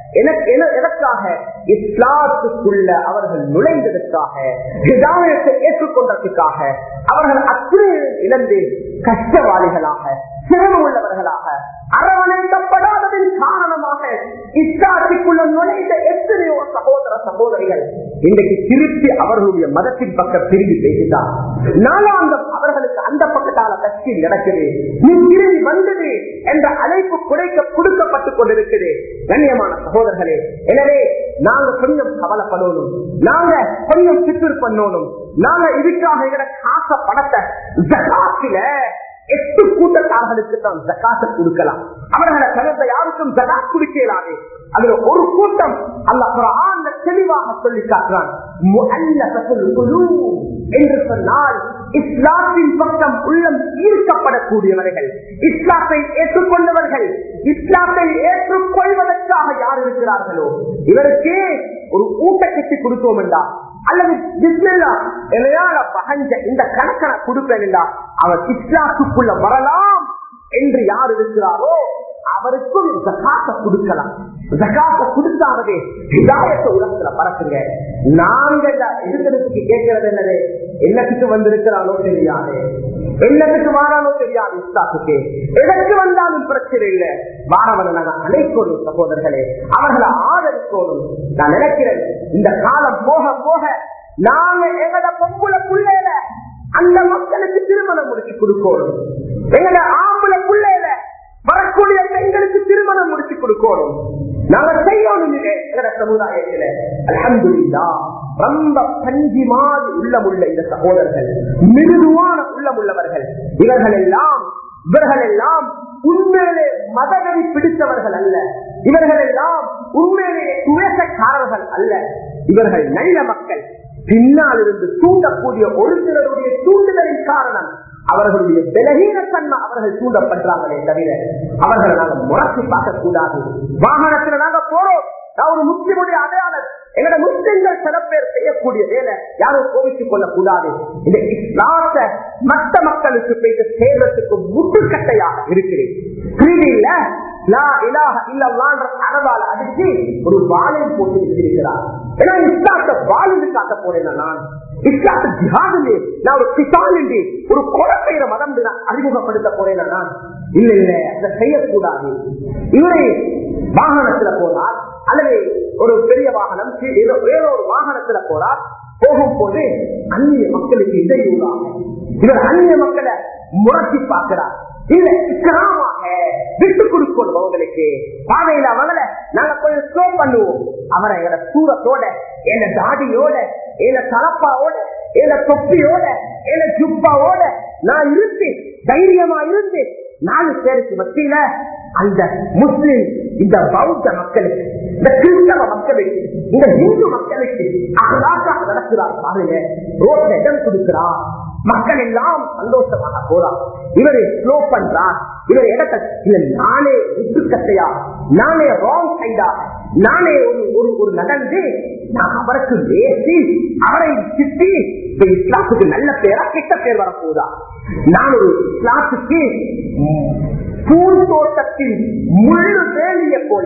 Speaker 1: எதற்காக? இஸ்லாத்துக்குள்ள அவர்கள் நுழைந்ததற்காக, ஹிதாயத்தை ஏற்றுக்கொண்டதற்காக அவர்கள் அத்தனை இழந்து கஷ்டவாளிகளாக, சிரமம் உள்ளவர்களாக, அரவணைக்கப்படாததன் காரணமாக இஸ்லாத்துக்குள்ள நுழைந்த எத்தனையோ சகோதர சகோதரிகள் இன்றைக்கு திருப்பி அவர்களுடைய மதத்தின் பக்கம் திரும்பி பேசிட்டார். நாலாந்தம் அவர்களுக்கு அந்த பக்கத்தால கட்சி நடக்குது, நீ திரும்பி வந்தது என்ற அழைப்பு குறைக்க கொடுக்கப்பட்டுக் கொண்டிருக்குது. கண்ணியமான சகோதரர்களே, எனவே நாங்க கொஞ்சம் கவலைப்படணும், நாங்க கொஞ்சம் சித்தூர் பண்ணணும். நாங்க இதுக்காக எங்களை காச பணத்தை ஜகாத்தில எட்டு கூட்டத்தார்களுக்கு தான் ஜகாத்தை கொடுக்கலாம். அவர்களை தவிர்த்த யாருக்கும் ஜகாத் கொடுக்கலாது. அதுல ஒரு கூட்டம் அல்லாஹ் குர்ஆன்ல தெளிவாக சொல்லி காட்டுறான், முஅல்லஃபத்துல் குலூப் என்று சொன்னால் இஸ்லாத்தின் பக்கம் உள்ளம் ஈர்க்கப்படக்கூடியவர்கள், இஸ்லாத்தை ஏற்றுக்கொண்டவர்கள், இஸ்லாத்தை ஏற்றுக்கொள்வதற்காக யார் இருக்கிறார்களோ இவருக்கு ஒரு ஊட்டக்கட்டி கொடுத்தோம் என்றா, அல்லது பிஸ்மில்லா எனையால பகஞ்ச இந்த கணக்கனை கொடுப்பேன், அவர் இஸ்லாத்துக்குள்ள வரலாம் என்று யார் இருக்கிறாரோ அவருக்கும் ஜகாத்தை கொடுக்கலாம். ஜகாத்தை கொடுத்தாவது ஹிதாயத்தை உலகத்துல பறக்குங்க. நாங்க இருக்கிறதுக்கு கேட்கறது என்னது, என்னத்துக்கு வந்திருக்கிறானோ தெரியாது, என்னத்துக்கு வாரானோ தெரியாது, இஸ்லாத்துக்கு எதற்கு வந்தாலும் பிரச்சனை இல்லை. வாரவனை நாங்க அழைக்கணும் சகோதரர்களே, அவர்களை ஆதரிக்கணும். நான் நினைக்கிறேன் இந்த காலம் போக போக நாங்க எங்கட பொம்புல புள்ளையில அந்த மக்களுக்கு திருமணம் முடிச்சு கொடுக்கணும், எங்கட ஆம்புல புள்ளையில வரக்கூடிய பெண்களுக்கு திருமணம் முடிச்சு கொடுக்கணும். நாங்க செய்யணும் எங்கட சமுதாயத்துல. அல்ஹம்துலில்லாஹ், ரொம்ப பஞ்சி மாதிரி உள்ளமுள்ள இந்த சகோதரர்கள், மிருதுவான உள்ளமுள்ளவர்கள், இவர்கள் எல்லாம் இவர்கள் எல்லாம் உண்மையிலே மதகவி பிடித்தவர்கள் அல்ல, இவர்கள் எல்லாம் உண்மையிலே துவேசக்காரர்கள் அல்ல. இவர்கள் நல்ல மக்கள். பின்னால் இருந்து தூண்டக்கூடிய ஒரு சிலருடைய தூண்டுதலின் காரணம் அவர்களுடைய பலகீனத்தன்மை அவர்கள் தூண்டப்படுறாங்களே தவிர அவர்களை நாங்க முறைச்சு பார்க்க கூடாது. வாகனத்துல நாங்க போறோம், நான் ஒரு முஸ்லிமுடைய அடையாளம், எங்களோட முஸ்லிம்கள் சில பேர் செய்யக்கூடிய வேலை யாரும் கோவித்துக் கொள்ளக் கூடாது. இந்த இஸ்லாத்தை மற்ற மக்களுக்கு போயிட்டு சேர்வதற்கு முட்டுக்கட்டையாக இருக்கிறேன். கிரீடியில லா இலாஹ இல்லல்லாஹ்ன்ற அரபால அடிச்சு ஒரு வாளை போட்டு இருக்கிறார். ஏன்னா இஸ்லாத்தை வாளிந்து காட்ட போறேன் நான், இஸ்லாத்து ஜிஹாதிலே நான் ஒரு கிசானின்றி ஒரு கொலை செய்யற மதம் அறிமுகப்படுத்த போறேன் நான். இல்ல இல்ல, அதை செய்யக்கூடாது. இவரை வாகனத்துல போறார், அல்லது ஒரு பெரிய வாகனம் வேற ஒரு வாகனத்துல போறார், போகும் போது அந்நிய மக்களுக்கு இடையூறாக இவர் அந்நிய மக்களை முறைச்சி பார்க்கிறார். இல்ல இக்கராமாக விட்டு கொடுக்கணும் அவங்களுக்கு. பாதையில அவங்களை நாங்க கொஞ்சம் ஸ்லோ பண்ணுவோம். அவரை எங்க சூரத்தோட, எங்க தாடியோட, எங்க தலப்பாவோட, எங்க தொப்பியோட, எங்க ஜுப்பாவோட நான் இருந்து தைரியமா இருந்து நாலு பேருக்கு மத்தியில அந்த முஸ்லிம், இந்த பௌத்த மக்களுக்கு, இந்த கிறிஸ்தவ மக்களுக்கு, இந்த இந்து மக்களுக்கு அகலாக நடக்கிறார் பாருங்க. ரோட்ல இடம் கொடுக்கிறார், மக்கள் எல்லாம் சந்தோஷமாக போறார். இவரை ஸ்லோ பண்றார், இவர் இடத்தை நானே உற்றுக்கட்டையா, நானே ராங் சைடா, நானே ஒரு ஒரு நடந்து நான் அவருக்கு பேசி அவரை திட்டி இஸ்லாத்துக்கு நல்ல பேரா கெட்ட பேர் வரப்போதா. நான் ஒரு இஸ்லாத்துக்கு பூந்தோட்டத்தில் முள்ளு வேலிய போல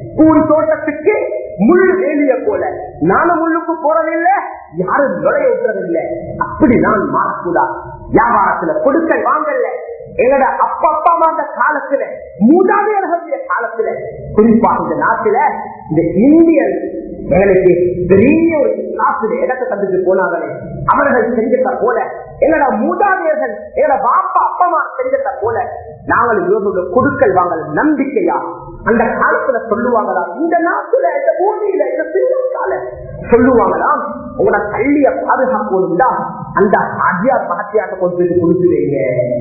Speaker 1: பூன் தோட்டத்துக்கு முள் வேலிய போல நானும் முள்ளுக்கு போறதில்லை, யாரும் நுழைய விட்டுறதில்லை. அப்படி நான் மாறக்கூடாது. வியாபாரத்துல கொடுக்கல் வாங்கல, எங்கட அப்பா அப்பா அம்மா காலத்துல, மூதாதையர்களுடைய காலத்துல, குறிப்பாக இந்த நாட்டுல இந்த இந்தியன் எங்களுக்கு பெரிய ஒரு நாட்டுல இடத்தை தந்துட்டு போனாங்களே, அவர்கள் செஞ்சத போல எங்களோட மூதாதையர்கள் எங்களோட பாப்பா அப்பா அம்மா செஞ்சத போல நாங்கள் இவர்களுடைய கொடுக்கல் வாங்கல் நம்பிக்கையா அந்த காலத்துல சொல்லுவாங்களா, இந்த நாட்டுல இந்த பூமியில இந்த சின்னக்கால சொல்லுவாங்களாம், உங்களோட கல்விய பாதுகாக்கணும்டா அந்த ஆஜியார் பாத்தியாட்ட கொண்டு போய் கொடுத்துருவீங்க.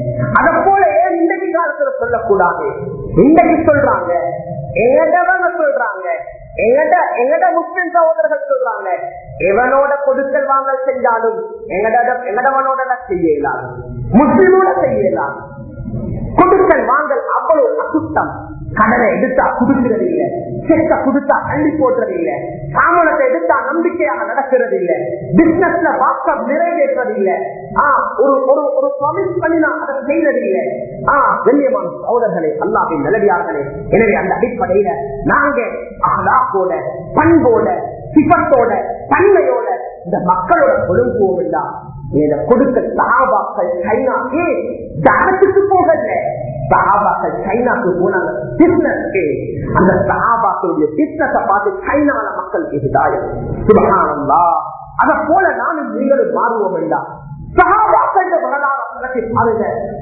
Speaker 1: அத போல ஏன் இன்றைக்கு காலத்துல சொல்லக்கூடாது? இன்றைக்கு சொல்றாங்க, எங்கடவங்க சொல்றாங்க, எங்கட எங்கட முஸ்லிம் சகோதரர்கள் சொல்றாங்க, எவனோட கொடுக்கல் வாங்கல் செஞ்சாலும் எங்கட எங்கடவனோட செய்ய இயலாது, முஸ்லிமோட செய்ய இயலாது. கொடுக்கல் வாங்கல் அவ்வளவு அசுத்தம். கடனை எடுத்தா குடுக்கிறது இல்லை, செக்க குடுத்தா அள்ளி போடுறது இல்லை, சாமனத்தை எடுத்தா நம்பிக்கையாக நடக்கிறது இல்லை, பிசினஸ்ல வாக்கம் நிறைவேற்றது இல்லை, ஒரு ஒரு ப்ராமிஸ் பண்ணினா அதை செய்யறது இல்லை. ஆஹ் கண்ணியமான சகோதரர்களே, அல்லாஹ்வின் நல்லடியார்களே, எனவே அந்த அடிப்படையில நாங்க அஹ்லாக்கோட பண்போட சிபத்தோட தன்மையோட இந்த மக்களோட கொழும்புவோம் இல்லா கொடுக்க சஹாபாக்கள் சைனாக்கு தானத்துக்கு போகல, சஹாபாக்கள் சைனாக்கு போனாங்க பிசினஸ்க்கு. அந்த சஹாபாக்களுடைய பிசினஸை பார்த்து சைனால மக்களுக்கு ஹிதாயத். சுப்ஹானல்லாஹ். அத போல நானும் நீங்களும் மாறுவோம் வேண்டாம். சஹாபாக்கள் வரலாறு பற்றி பாருங்க.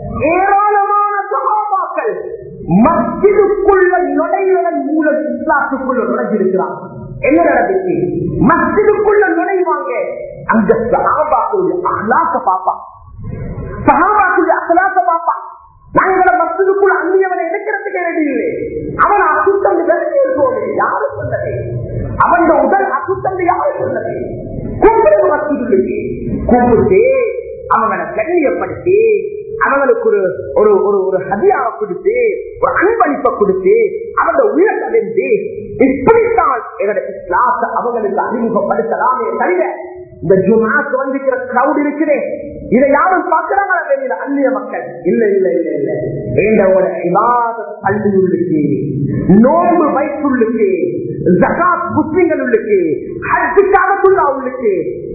Speaker 1: ஏராளமான சஹாபாக்கள் மஸ்ஜிதுக்குள்ள நுழைவதன் மூலம் இஸ்லாத்துக்குள்ள நுழைஞ்சிருக்கிறாங்க. என்ன நடந்துச்சு? மஸ்ஜிதுக்குள்ள நுழைவாங்க, அந்த சஹாபாக்களுடைய அஹ்லாக்க பாப்பா, சஹாபாக்களுடைய அஹ்லாக்க பாப்பா. நாங்கள மஸ்ஜிதுக்குள்ள அந்நியவனை எடுக்கிறதுக்கு ரெடி இல்லை. அவன் அசுத்தம் விலகி இருக்கோம். யாரு சொன்னது? அவன் உடல் அசுத்தம் யாரு சொன்னது? கூப்பிடுங்க மஸ்ஜிதுக்கு, கூப்பிட்டு அவங்களை கண்ணியப்படுத்தி அவங்களுக்கு ஒரு ஒரு ஒரு ஒரு ஹதியாவை கொடுத்து ஒரு அன்பளிப்பை கொடுத்து அவங்க உயிரை வென்று இப்படித்தான் எங்களோட இஸ்லாத்தை அவங்களுக்கு அறிமுகப்படுத்தலாமே தவிர இந்த ஜுமாக்கு வந்துக்கிற கிரௌட் இருக்குதே, இதை யாரும் பார்க்கிறாங்களா? வெளியில அந்நிய மக்கள் இல்ல இல்ல இல்ல இல்ல. எங்களோட இபாதத் பள்ளிகளுக்கு, நோன்பு வயசுள்ளுக்கு, ஜகாத் முஸ்லிம்கள் உள்ளுக்கு, ஹஜ்ஜுக்காகத்துள்ள உள்ளுக்கு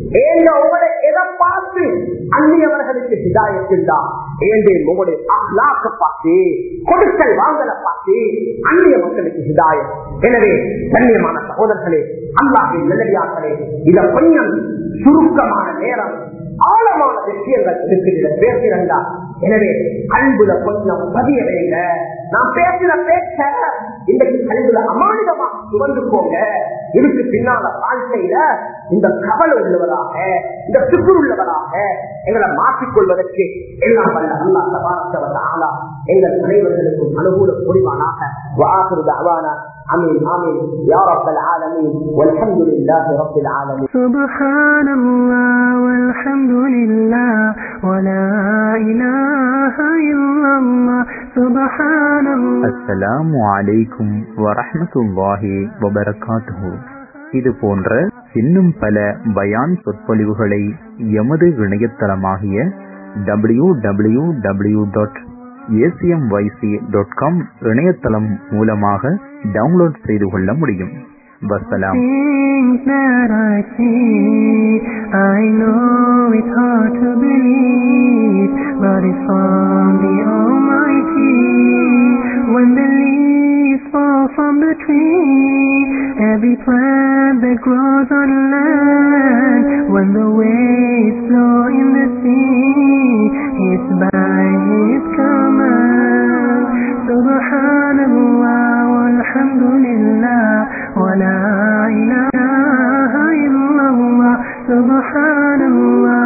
Speaker 1: உங்களை எதை பார்த்து அந்நியவர்களுக்கு ஹிதாயத்தில்லா ஏண்டே உங்களுடைய அஹ்லாக்க பார்த்து கொடுக்கல் வாங்கலை பார்த்து அந்நிய மக்களுக்கு ஹிதாயத். எனவே கண்ணியமான சகோதரர்களே, அல்லாஹ்வின் நல்லடியார்களே, இத கொஞ்சம் சுருக்கமான நேரம் ஆழமான விஷயங்கள் இருக்கிற பேசுகிறா. எனவே அன்புல கொஞ்சம் பதிய வைங்க. நான் பேசுற பேச்ச இன்றைக்கு கல்வியில அமானிதமாக சுமந்து போங்க. இதுக்கு பின்னால வாழ்க்கையில இந்த கவலை உள்ளவராக, இந்த சுக்குர் உள்ளவராக எங்களை மாற்றிக்கொள்வதற்கு எல்லாம் வல்ல அல்லாஹ் தபாரக வ தஆலா எங்கள் அனைவர்களுக்கும் அனுகூல புரிவானாக. வஆகிரு தஅவானா ஆமீன் ஆமீன் யா ரப்பல் ஆலமீன் வல்ஹம்துலில்லாஹி ரப்பில் ஆலமீன். சுப்ஹானல்லாஹ் வல்ஹம்துலில்லாஹ் வலா இலாஹா இல்லல்லாஹ் சுப்ஹானல்லாஹ். அஸ்ஸலாமு அலைக்கும் வரஹ்மத்துல்லாஹி வபரகாத்துஹு. இது போன்ற இன்னும் பல பயான் சொற்பொழிவுகளை எமது இணையதளமாகிய W W W dot ACMYC dot com இணையதளம் மூலமாக டவுன்லோட் செய்து கொள்ள முடியும். வஸ்ஸலாம். Fall from the tree, every plant that grows on land, when the waves flow in the sea, it's by His command. Subhanallah walhamdulillah wa la ilaha illallah. Subhanallah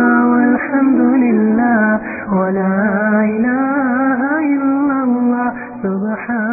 Speaker 1: walhamdulillah wa la ilaha illallah. Subhan